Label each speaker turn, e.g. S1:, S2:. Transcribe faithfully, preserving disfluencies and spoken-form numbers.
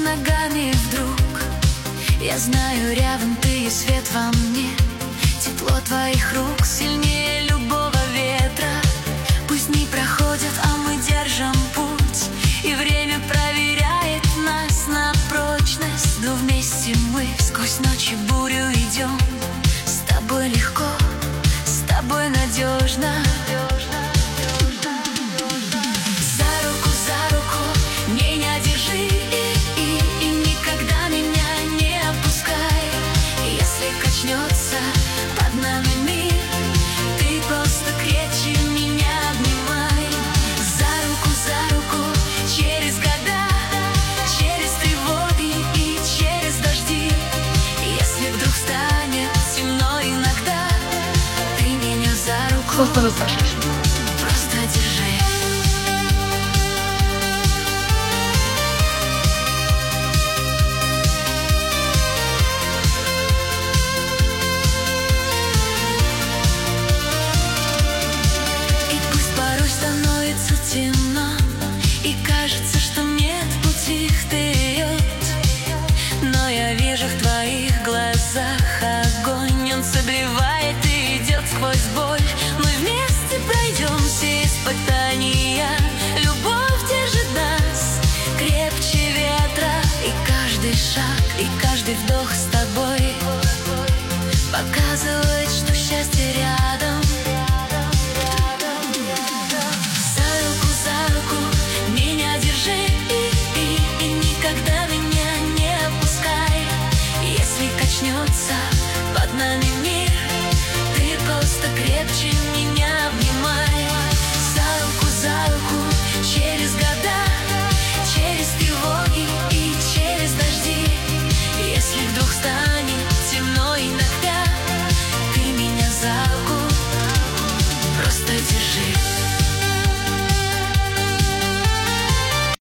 S1: ногами вдруг. Я знаю, рядом ты и свет во мне. Тепло твоих рук сильнее любого ветра. Пусть дни проходят, а мы держим путь, и время проверяет нас на прочность. Но вместе мы сквозь ночи бурю идем. С тобой легко, с тобой надежно. За руку, за руку меня держи, и, и, и никогда меня не опускай. Если качнется под нами мир, ты просто крепче меня обнимай. За руку, за руку через года, через тревоги и через дожди. Если вдруг станет темно иногда, ты меня за руку просто держи. Становится темно, и кажется, что нет пути вперед. Но я вижу в твоих глазах огонь, он согревает и идет сквозь боль. Мы вместе пройдем все испытания. Любовь держит нас крепче ветра. И каждый шаг, и каждый вдох с тобой показывает, что счастье рядом. Качнется под нами мир, ты просто крепче меня